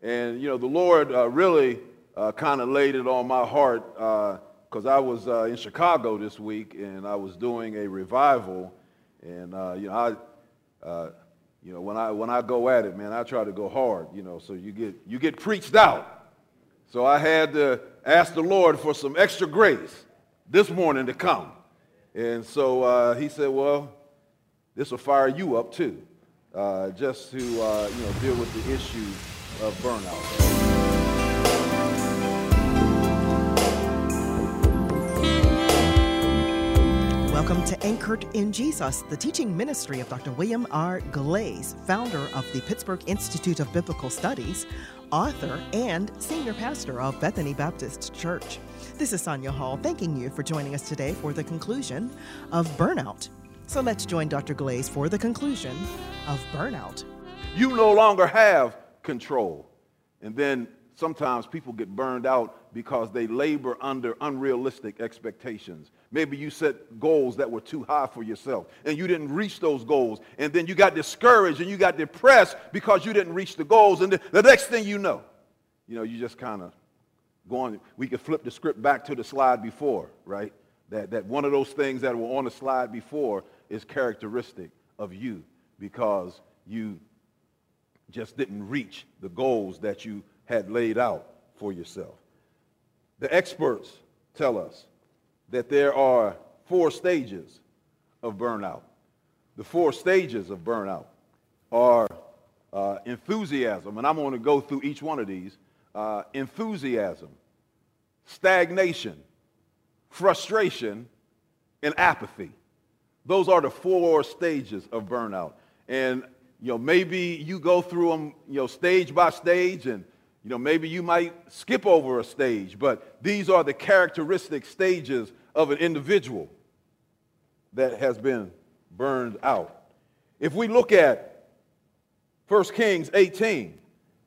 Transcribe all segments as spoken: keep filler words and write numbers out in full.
And, you know, the Lord uh, really uh, kind of laid it on my heart because uh, I was uh, in Chicago this week and I was doing a revival. And, uh, you know, I, uh, you know, when I when I go at it, man, I try to go hard, you know, so you get you get preached out. So I had to ask the Lord for some extra grace this morning to come. And so uh, he said, well, this will fire you up too, uh, just to, uh, you know, deal with the issue of burnout. Welcome to Anchored in Jesus, the teaching ministry of Doctor William R. Glaze, founder of the Pittsburgh Institute of Biblical Studies, author, and senior pastor of Bethany Baptist Church. This is Sonia Hall, thanking you for joining us today for the conclusion of burnout. So let's join Doctor Glaze for the conclusion of burnout. You no longer have control. And then sometimes people get burned out because they labor under unrealistic expectations. Maybe you set goals that were too high for yourself and you didn't reach those goals. And then you got discouraged and you got depressed because you didn't reach the goals. And the, the next thing you know, you know, you just kind of go on. We could flip the script back to the slide before, right? That, that one of those things that were on the slide before is characteristic of you because you just didn't reach the goals that you had laid out for yourself. The experts tell us that there are four stages of burnout. The four stages of burnout are uh, enthusiasm, and I'm going to go through each one of these. Uh, enthusiasm, stagnation, frustration, and apathy. Those are the four stages of burnout. And, you know, maybe you go through them, you know, stage by stage, and you know, maybe you might skip over a stage, but these are the characteristic stages of an individual that has been burned out. If we look at First Kings eighteen,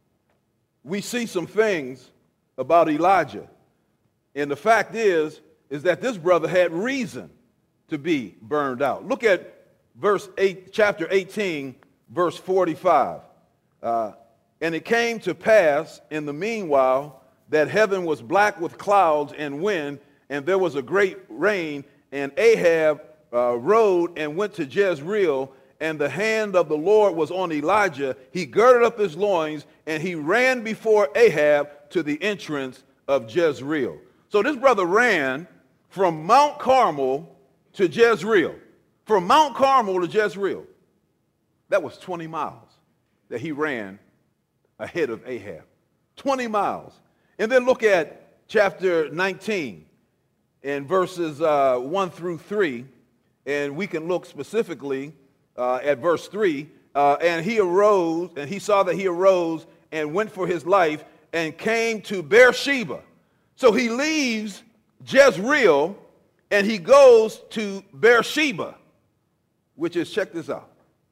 we see some things about Elijah. And the fact is, is that this brother had reason to be burned out. Look at verse eight, chapter eighteen, verse forty-five. Uh, And it came to pass in the meanwhile that heaven was black with clouds and wind, and there was a great rain, and Ahab uh, rode and went to Jezreel, and the hand of the Lord was on Elijah. He girded up his loins, and he ran before Ahab to the entrance of Jezreel. So this brother ran from Mount Carmel to Jezreel. From Mount Carmel to Jezreel. That was twenty miles that he ran ahead of Ahab. twenty miles. And then look at chapter nineteen and verses uh, one through three. And we can look specifically uh, at verse three. Uh, and he arose, and he saw that he arose and went for his life and came to Beersheba. So he leaves Jezreel and he goes to Beersheba, which is, check this out,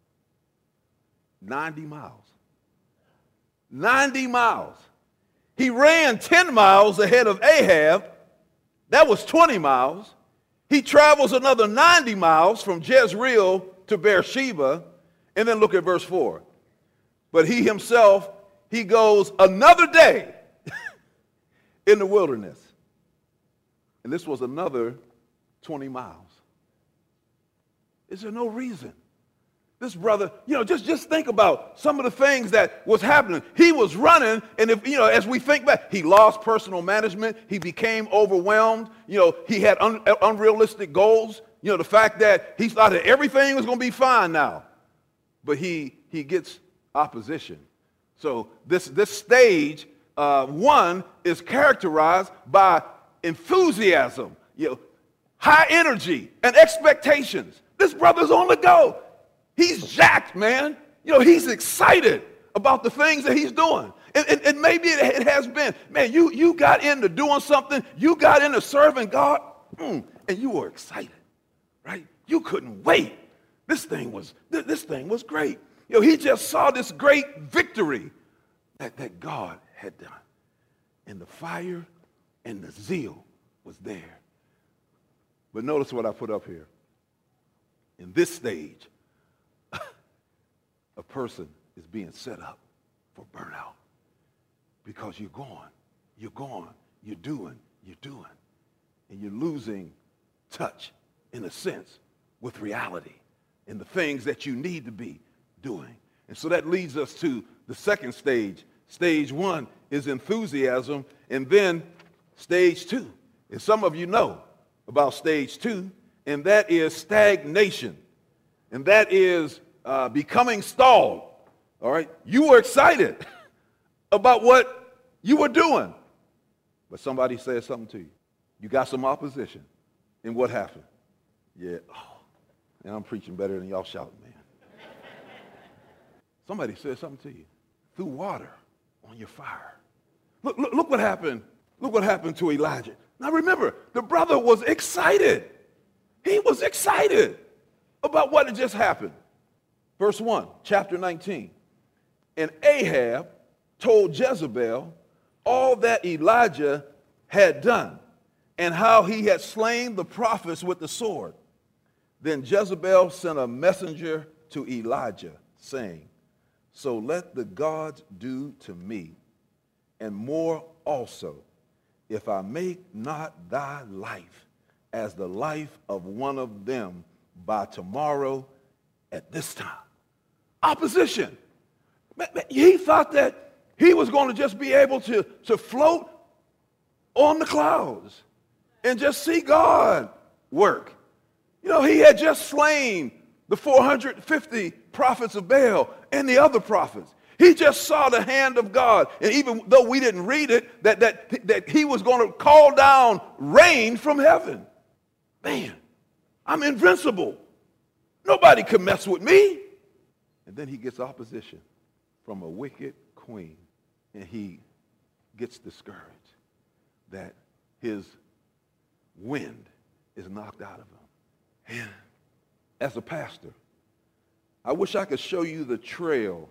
ninety miles. ninety miles. He ran ten miles ahead of Ahab. That was twenty miles. He travels another ninety miles from Jezreel to Beersheba. And then look at verse four. But he himself, he goes another day in the wilderness. And this was another twenty miles. Is there no reason? This brother, you know, just, just think about some of the things that was happening. He was running, and if, you know, as we think back, he lost personal management. He became overwhelmed. You know, he had un, unrealistic goals. You know, the fact that he thought that everything was going to be fine now. But he he gets opposition. So this, this stage, uh, one, is characterized by enthusiasm, you know, high energy, and expectations. This brother's on the go. He's jacked, man. You know, he's excited about the things that he's doing. And, and, and maybe it, it has been, man, you, you got into doing something. You got into serving God, mm, and you were excited, right? You couldn't wait. This thing was, th- this thing was great. You know, he just saw this great victory that, that God had done. And the fire and the zeal was there. But notice what I put up here. In this stage, a person is being set up for burnout. because you're going, you're going, you're doing, you're doing. And you're losing touch, in a sense, with reality and the things that you need to be doing. And so that leads us to the second stage. Stage one is enthusiasm, and then stage two. And some of you know about stage two, and that is stagnation. And that is uh, becoming stalled. All right? You were excited about what you were doing, but somebody said something to you. You got some opposition. And what happened? Yeah. Oh, and I'm preaching better than y'all shouting, man. Somebody said something to you. Threw water on your fire. Look, look, look what happened. Look what happened to Elijah. Now remember, the brother was excited. He was excited about what had just happened. Verse one, chapter nineteen. And Ahab told Jezebel all that Elijah had done, and how he had slain the prophets with the sword. Then Jezebel sent a messenger to Elijah, saying, so let the gods do to me, and more also, if I make not thy life as the life of one of them by tomorrow at this time. Opposition. He thought that he was going to just be able to, to float on the clouds and just see God work. You know, he had just slain the four hundred fifty prophets of Baal and the other prophets. He just saw the hand of God. And even though we didn't read it, that, that, that he was going to call down rain from heaven. Man, I'm invincible. Nobody can mess with me. And then he gets opposition from a wicked queen. And he gets discouraged that his wind is knocked out of him. And as a pastor, I wish I could show you the trail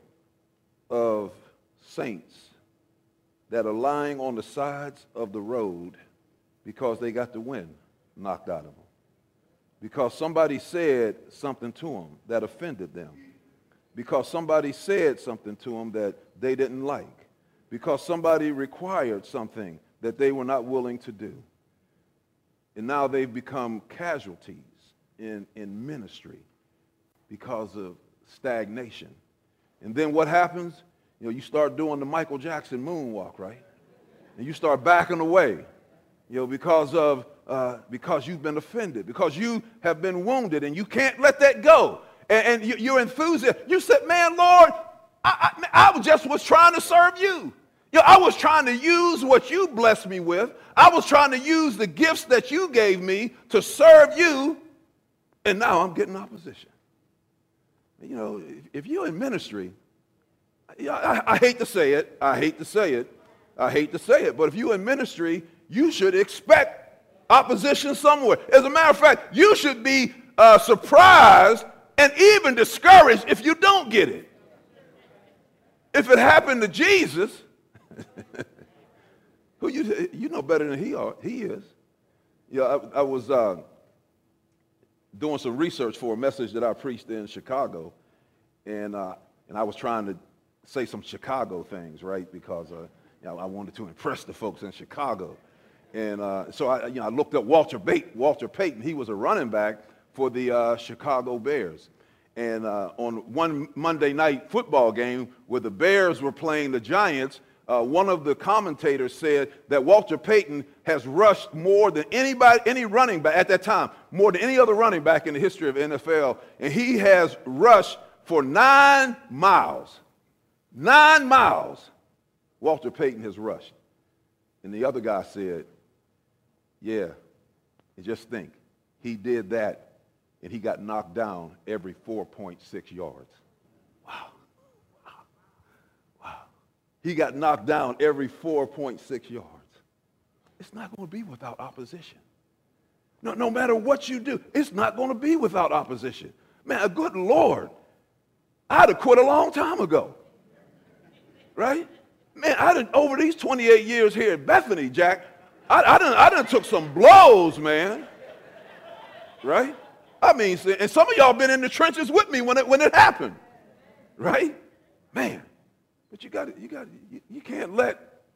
of saints that are lying on the sides of the road because they got the wind knocked out of them. Because somebody said something to them that offended them. Because somebody said something to them that they didn't like. Because somebody required something that they were not willing to do. And now they've become casualties in, in ministry because of stagnation. And then what happens? You know, you start doing the Michael Jackson moonwalk, right? And you start backing away, you know, because of uh, because you've been offended, because you have been wounded, and you can't let that go. And, and you, you're enthusiastic. You said, "Man, Lord, I, I, I just was trying to serve you. You know, I was trying to use what you blessed me with. I was trying to use the gifts that you gave me to serve you, and now I'm getting opposition." You know, if, if you're in ministry, I, I hate to say it, I hate to say it, I hate to say it, but if you're in ministry, you should expect opposition somewhere. As a matter of fact, you should be uh, surprised and even discouraged if you don't get it. If it happened to Jesus, who you you know better than he are, he is. Yeah, I, I was uh, doing some research for a message that I preached in Chicago, and uh, and I was trying to say some Chicago things, right? Because uh, you know, I wanted to impress the folks in Chicago, and uh, so I you know I looked up Walter Payton. Walter Payton. He was a running back for the uh, Chicago Bears. And uh, on one Monday night football game where the Bears were playing the Giants, uh, one of the commentators said that Walter Payton has rushed more than anybody, any running back at that time, more than any other running back in the history of N F L. And he has rushed for nine miles. Nine miles Walter Payton has rushed. And the other guy said, yeah, and just think, he did that. And he got knocked down every four point six yards. Wow. Wow. Wow. He got knocked down every four point six yards. It's not going to be without opposition. No, no matter what you do, it's not going to be without opposition. Man, a good Lord, I'd have quit a long time ago. Right? Man, I done, over these twenty-eight years here at Bethany, Jack, I, I, done, I done took some blows, man. Right? I mean, and some of y'all been in the trenches with me when it when it happened, right? Man, but you got you got you, you can't let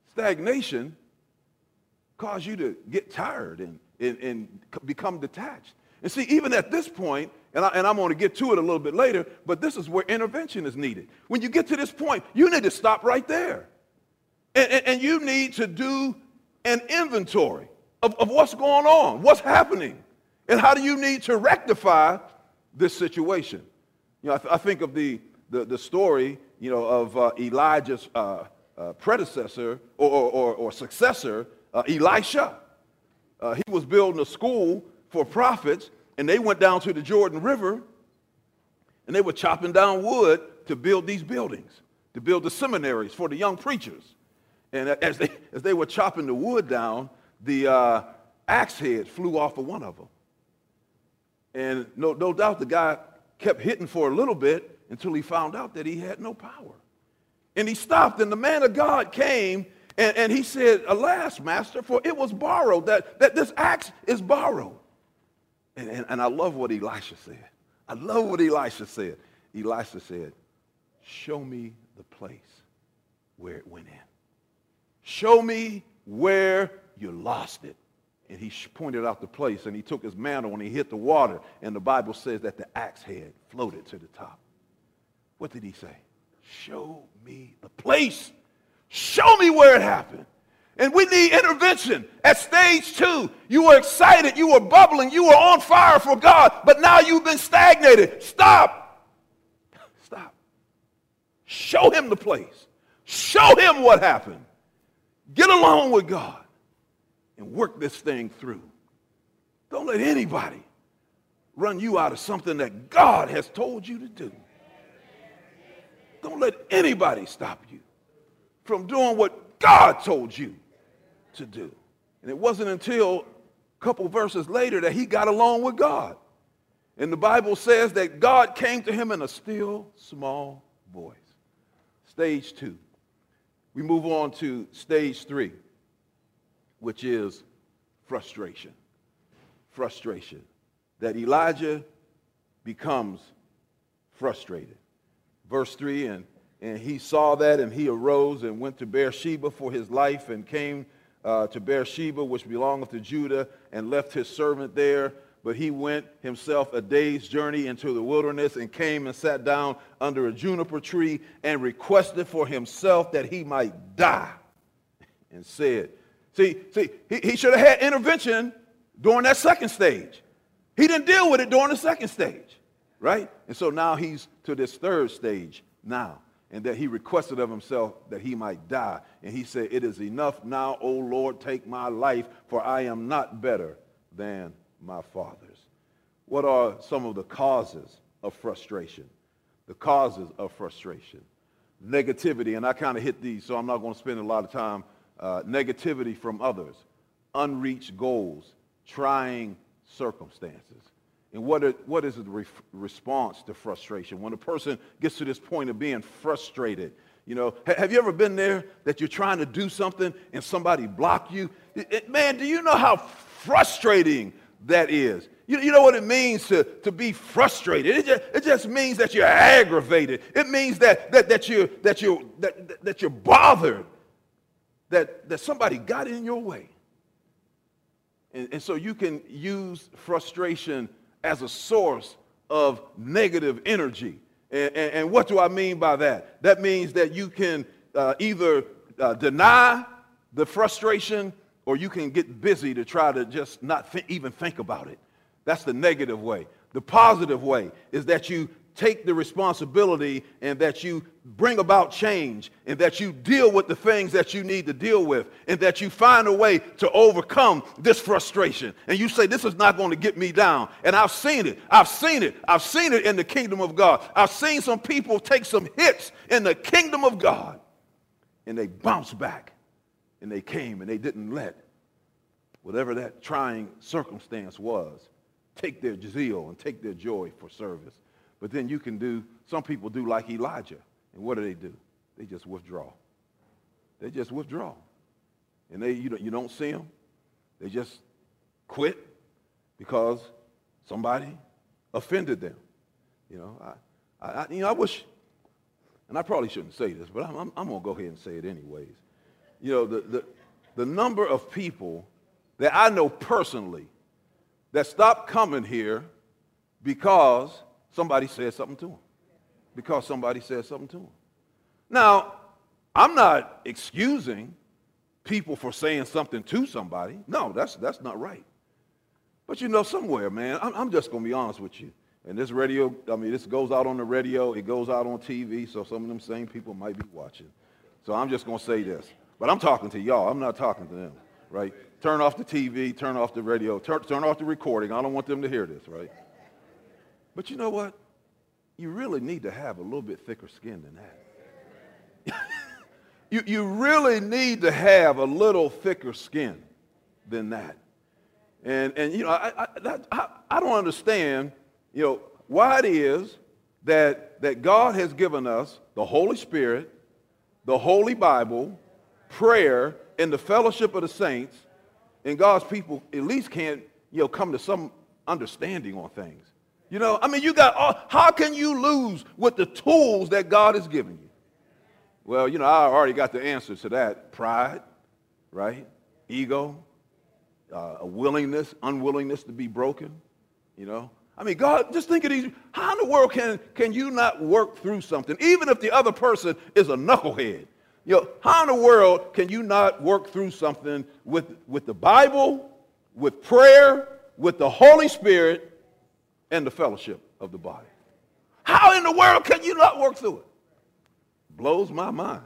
Stagnation causes you to get tired and, and, and become detached. And see, even at this point, and, I, and I'm going to get to it a little bit later, but this is where intervention is needed. When you get to this point, you need to stop right there. And, and, and you need to do an inventory of, of what's going on, what's happening, and how do you need to rectify this situation. You know, I, th- I think of the, the, the story, you know, of uh, Elijah's uh, uh, predecessor or, or, or successor, uh, Elisha. Uh, he was building a school for prophets, and they went down to the Jordan River, and they were chopping down wood to build these buildings, to build the seminaries for the young preachers. And as they, as they were chopping the wood down, the uh, axe head flew off of one of them. And no, no doubt the guy kept hitting for a little bit until he found out that he had no power. And he stopped, and the man of God came, and, and he said, "Alas, master, for it was borrowed, that, that this axe is borrowed." And, and, and I love what Elisha said. I love what Elisha said. Elisha said, "Show me the place where it went in. Show me where you lost it." And he pointed out the place, and he took his mantle and he hit the water, and the Bible says that the axe head floated to the top. What did he say? Show me the place. Show me where it happened. And we need intervention. At stage two, you were excited, you were bubbling, you were on fire for God, but now you've been stagnated. Stop. Stop. Show him the place. Show him what happened. Get along with God and work this thing through. Don't let anybody run you out of something that God has told you to do. Don't let anybody stop you from doing what God told you to do. And it wasn't until a couple verses later that he got along with God. And the Bible says that God came to him in a still, small voice. Stage two. We move on to stage three, which is frustration. Frustration. That Elijah becomes frustrated. Verse three, and, and he saw that, and he arose and went to Beersheba for his life, and came uh, to Beersheba, which belongeth to Judah, and left his servant there. But he went himself a day's journey into the wilderness, and came and sat down under a juniper tree, and requested for himself that he might die, and said, see, see, he, he should have had intervention during that second stage. He didn't deal with it during the second stage, right? And so now he's to this third stage now, and that he requested of himself that he might die. And he said, "It is enough now, O Lord, take my life, for I am not better than my fathers." What are some of the causes of frustration? The causes of frustration. Negativity, and I kind of hit these, so I'm not going to spend a lot of time. Uh, negativity from others, unreached goals, trying circumstances. And what, are, what is the re- response to frustration? When a person gets to this point of being frustrated, you know, ha- have you ever been there that you're trying to do something and somebody block you? It, it, man, do you know how frustrating that is? You, you know what it means to, to be frustrated? It just, it just means that you're aggravated. It means that, that, that, you're, that, you're, that, that you're bothered, that, that somebody got in your way. And, and so you can use frustration as a source of negative energy. And, and, and what do I mean by that? That means that you can uh, either uh, deny the frustration, or you can get busy to try to just not th- even think about it. That's the negative way. The positive way is that you take the responsibility, and that you bring about change, and that you deal with the things that you need to deal with, and that you find a way to overcome this frustration. And you say, "This is not going to get me down." And I've seen it. I've seen it. I've seen it in the kingdom of God. I've seen some people take some hits in the kingdom of God, and they bounced back, and they came, and they didn't let whatever that trying circumstance was take their zeal and take their joy for service. But then you can do, some people do like Elijah. And what do they do? They just withdraw. They just withdraw. And they, you don't, you don't see them. They just quit because somebody offended them. You know, I, I, you know, I wish, and I probably shouldn't say this, but I'm, I'm, I'm going to go ahead and say it anyways. You know, the, the, the number of people that I know personally that stopped coming here because somebody said something to them. Because somebody said something to them. Now, I'm not excusing people for saying something to somebody. No, that's, that's not right. But you know, somewhere, man, I'm, I'm just going to be honest with you. And this radio, I mean, this goes out on the radio, it goes out on T V, so some of them same people might be watching. So I'm just going to say this. But I'm talking to y'all. I'm not talking to them, right? Turn off the T V, turn off the radio, turn, turn off the recording. I don't want them to hear this, right? But you know what? You really need to have a little bit thicker skin than that. you, you really need to have a little thicker skin than that. And, and you know, I, I, that, I, I don't understand, you know, why it is that, that God has given us the Holy Spirit, the Holy Bible, prayer, and the fellowship of the saints, and God's people at least can't, you know, come to some understanding on things. You know, I mean, you got, all, how can you lose with the tools that God has given you? Well, you know, I already got the answer to that. Pride, right? Ego, uh, a willingness, unwillingness to be broken, you know. I mean, God, just think of these. How in the world can, can you not work through something, even if the other person is a knucklehead? You know, how in the world can you not work through something with, with the Bible, with prayer, with the Holy Spirit, and the fellowship of the body? How in the world can you not work through it? Blows my mind.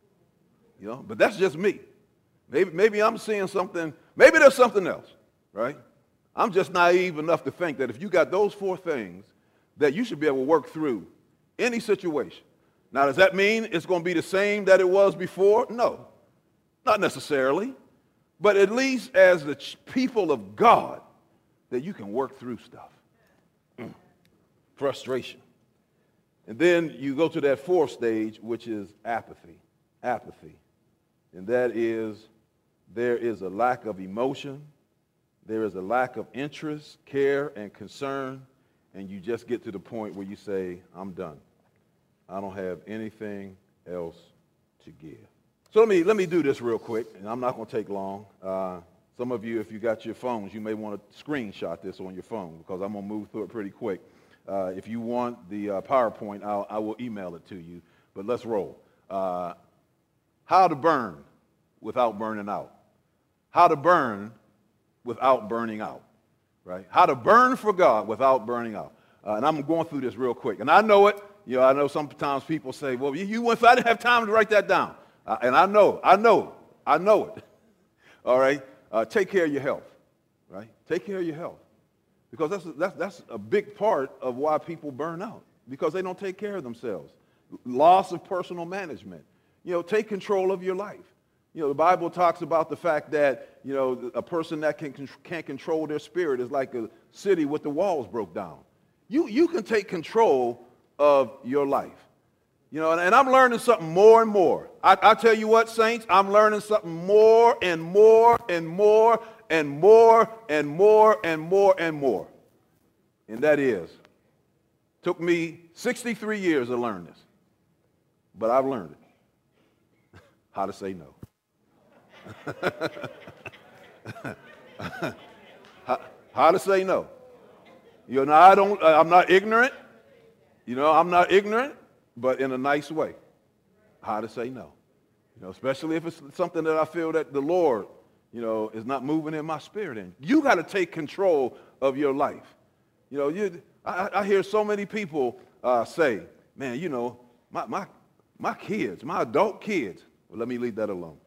You know, but that's just me. Maybe, maybe I'm seeing something, maybe there's something else, right? I'm just naive enough to think that if you got those four things, that you should be able to work through any situation. Now, does that mean it's going to be the same that it was before? No, not necessarily. But at least as the people of God, that you can work through stuff. Mm. Frustration. And then you go to that fourth stage, which is apathy. Apathy. And that is, there is a lack of emotion. There is a lack of interest, care, and concern. And you just get to the point where you say, I'm done. I don't have anything else to give. So let me, let me do this real quick, and I'm not going to take long. Uh, some of you, if you got your phones, you may want to screenshot this on your phone because I'm going to move through it pretty quick. Uh, if you want the uh, PowerPoint, I'll, I will email it to you. But let's roll. Uh, how to burn without burning out. How to burn without burning out, right? How to burn for God without burning out. Uh, and I'm going through this real quick. And I know it. You know, I know sometimes people say, well, you, you went, I didn't have time to write that down. Uh, and I know, I know, I know it. All right? Uh, take care of your health, right? Take care of your health. Because that's, that's, that's a big part of why people burn out, because they don't take care of themselves. Loss of personal management. You know, take control of your life. You know, the Bible talks about the fact that, you know, a person that can, can't control their spirit is like a city with the walls broke down. You, you can take control of your life. You know, and, and I'm learning something more and more. I, I tell you what, saints, I'm learning something more and more and more and more and more and more and more. And that is, took me sixty-three years to learn this. But I've learned it. How to say no. how, how to say no. You know, I don't, I'm not ignorant. You know, I'm not ignorant, but in a nice way. How to say no. You know, especially if it's something that I feel that the Lord, you know, is not moving in my spirit in. You got to take control of your life. You know, you, I, I hear so many people uh, say, man, you know, my, my, my kids, my adult kids. Well, let me leave that alone.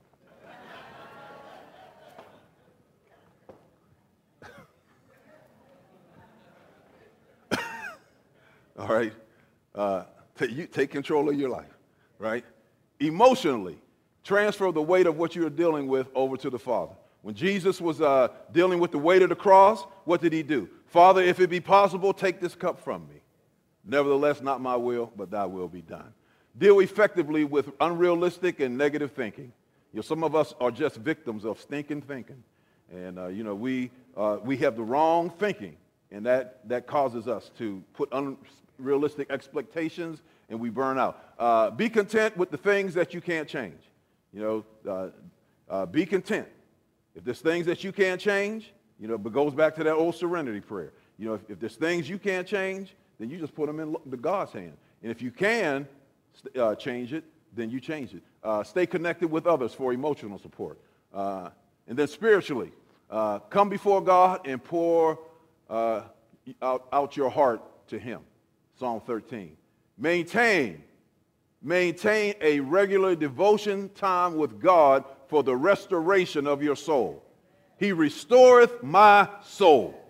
All right? Uh, t- you take control of your life, right? Emotionally, transfer the weight of what you're dealing with over to the Father. When Jesus was uh, dealing with the weight of the cross, what did he do? Father, if it be possible, take this cup from me. Nevertheless, not my will, but thy will be done. Deal effectively with unrealistic and negative thinking. You know, some of us are just victims of stinking thinking. And, uh, you know, we, uh, we have the wrong thinking, and that, that causes us to put unrealistic expectations, and we burn out. Uh, be content with the things that you can't change. You know, uh, Uh, be content. If there's things that you can't change, you know, but goes back to that old serenity prayer. You know, if, if there's things you can't change, then you just put them in the God's hand. And if you can uh, change it, then you change it. Uh, stay connected with others for emotional support. Uh, and then spiritually, uh, come before God and pour uh, out, out your heart to him. Psalm thirteen. Maintain, maintain a regular devotion time with God for the restoration of your soul. He restoreth my soul.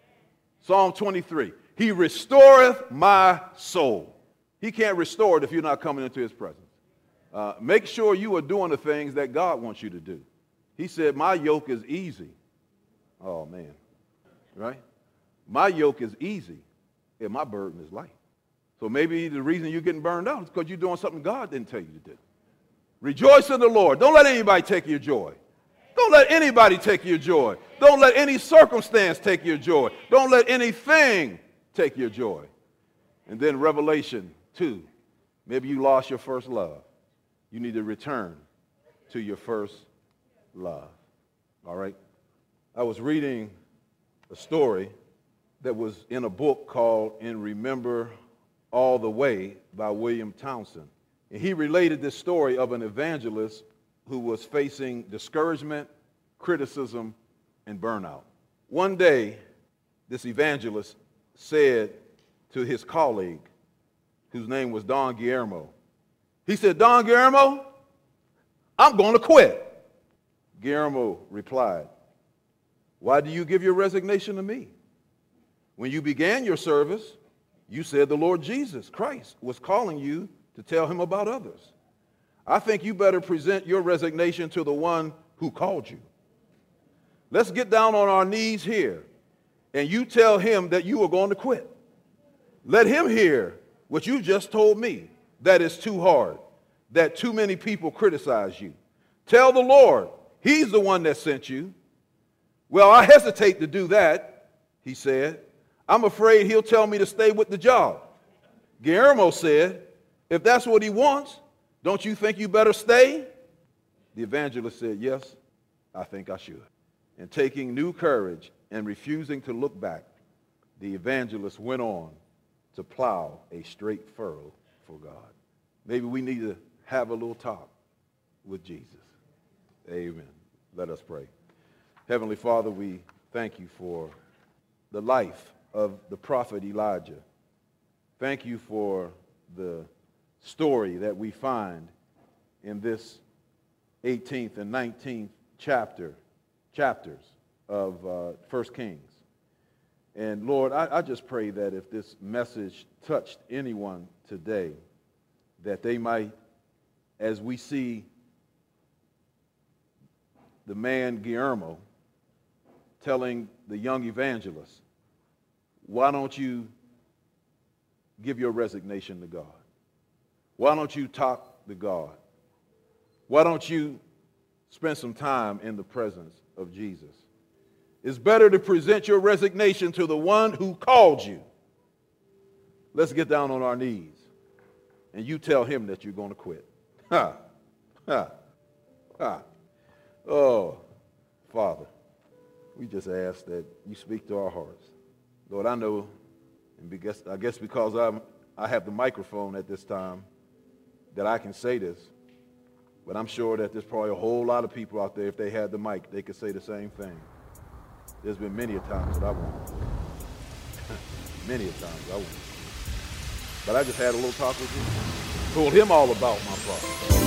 Psalm twenty-three. He restoreth my soul. He can't restore it if you're not coming into his presence. Uh, make sure you are doing the things that God wants you to do. He said, my yoke is easy. Oh, man. Right? My yoke is easy and my burden is light. So maybe the reason you're getting burned out is because you're doing something God didn't tell you to do. Rejoice in the Lord. Don't let anybody take your joy. Don't let anybody take your joy. Don't let any circumstance take your joy. Don't let anything take your joy. And then Revelation two. Maybe you lost your first love. You need to return to your first love. All right? I was reading a story that was in a book called In Remember All the Way by William Townsend. And he related this story of an evangelist who was facing discouragement, criticism, and burnout. One day, this evangelist said to his colleague, whose name was Don Guillermo, he said, Don Guillermo, I'm going to quit. Guillermo replied, why do you give your resignation to me? When you began your service, you said the Lord Jesus Christ was calling you to tell him about others. I think you better present your resignation to the one who called you. Let's get down on our knees here, and you tell him that you are going to quit. Let him hear what you just told me, that it's too hard, that too many people criticize you. Tell the Lord, he's the one that sent you. Well, I hesitate to do that, he said. I'm afraid he'll tell me to stay with the job. Guillermo said, if that's what he wants, don't you think you better stay? The evangelist said, yes, I think I should. And taking new courage and refusing to look back, the evangelist went on to plow a straight furrow for God. Maybe we need to have a little talk with Jesus. Amen. Let us pray. Heavenly Father, we thank you for the life of the prophet Elijah. Thank you for the story that we find in this eighteenth and nineteenth chapter, chapters of uh, First Kings. And Lord, I, I just pray that if this message touched anyone today, that they might, as we see the man Guillermo telling the young evangelist, why don't you give your resignation to God? Why don't you talk to God? Why don't you spend some time in the presence of Jesus? It's better to present your resignation to the one who called you. Let's get down on our knees and you tell him that you're going to quit. Ha, ha, ha. Oh, Father, we just ask that you speak to our hearts. Lord, I know, and because, I guess because I'm, I have the microphone at this time, that I can say this, but I'm sure that there's probably a whole lot of people out there, if they had the mic, they could say the same thing. There's been many a times that I won't. Many a times I won't. But I just had a little talk with you. Told him all about my problem.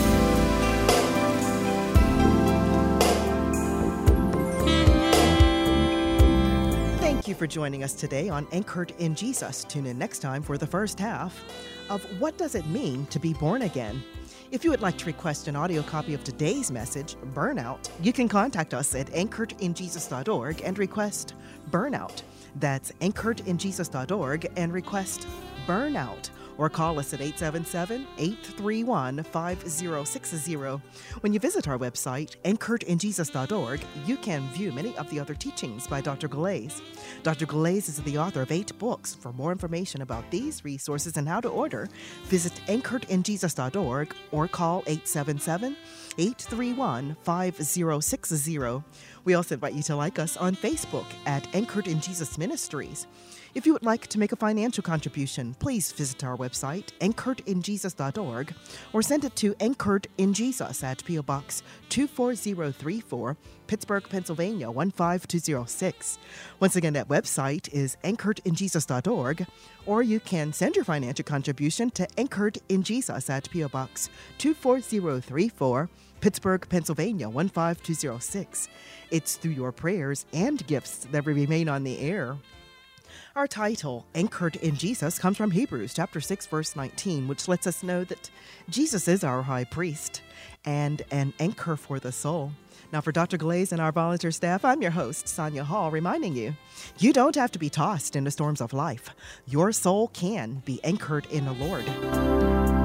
Thank you for joining us today on Anchored in Jesus. Tune in next time for the first half of What Does It Mean to Be Born Again? If you would like to request an audio copy of today's message, Burnout, you can contact us at anchored in jesus dot org and request Burnout. That's anchored in jesus dot org and request Burnout. or call us at eight seven seven, eight three one, five zero six zero. When you visit our website, anchored in jesus dot org, you can view many of the other teachings by Doctor Galais. Doctor Galais is the author of eight books. For more information about these resources and how to order, visit anchored in jesus dot org or call eight seven seven, eight three one, five zero six zero. We also invite you to like us on Facebook at Anchored in Jesus Ministries. If you would like to make a financial contribution, please visit our website, anchored in jesus dot org, or send it to Anchored in Jesus at P O Box two four zero three four, Pittsburgh, Pennsylvania one five two zero six. Once again, that website is anchored in jesus dot org, or you can send your financial contribution to Anchored in Jesus at P O Box two four zero three four, Pittsburgh, Pennsylvania one five two zero six. It's through your prayers and gifts that we remain on the air. Our title, Anchored in Jesus, comes from Hebrews chapter six, verse nineteen, which lets us know that Jesus is our high priest and an anchor for the soul. Now, for Doctor Galais and our volunteer staff, I'm your host, Sonia Hall, reminding you, you don't have to be tossed in the storms of life. Your soul can be anchored in the Lord.